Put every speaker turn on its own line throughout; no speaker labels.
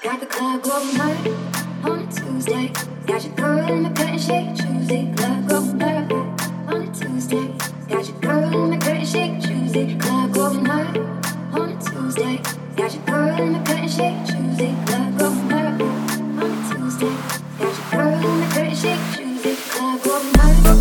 Got the club going hard on a Tuesday. Got your girl in the curtain shake Tuesday. Club going hard on a Tuesday. Got your girl in the curtain shake Tuesday. Club going hard on a Tuesday. Got your girl in the curtain shake Tuesday. Club going hard on a Tuesday. Got your girl in the curtain shake Tuesday. Club going hard.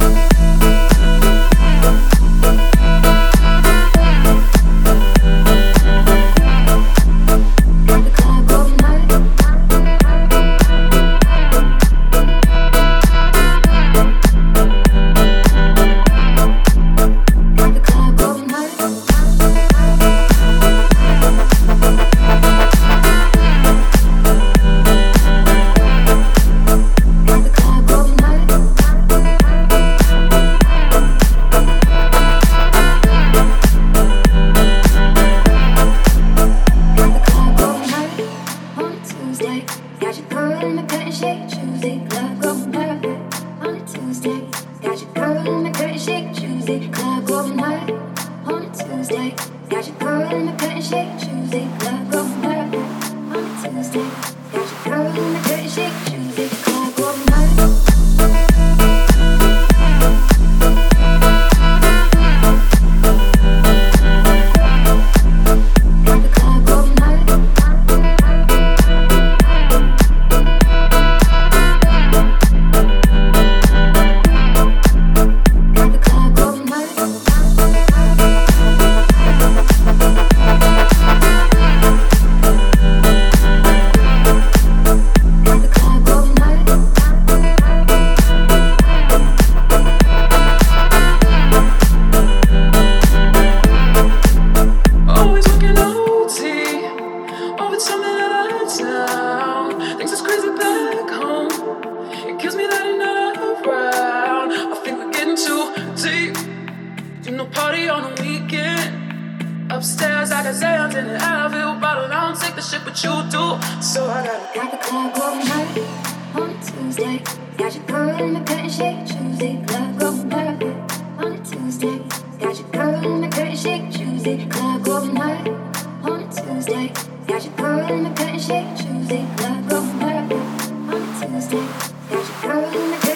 Got your girl in the curtain shake Tuesday. Club going hard on a Tuesday. Got your girl in the curtain shake Tuesday. Club going hard on a Tuesday. Got your girl in the curtain shake Tuesday. Club going hard on a Tuesday. Got your girl in the curtain shake Tuesday. Club going hard.
Party on the weekend. Upstairs, I got Zans in the Advil bottle. I don't take the shit, but you do. So I
got the club going hard on a Tuesday. Got your girl in the curtain shake Tuesday. Club going hard on a Tuesday. Got your girl in the curtain shake Tuesday. Club going hard on a Tuesday. Got your girl in the curtain shake Tuesday. Club going hard on a Tuesday. Got your girl in the curtain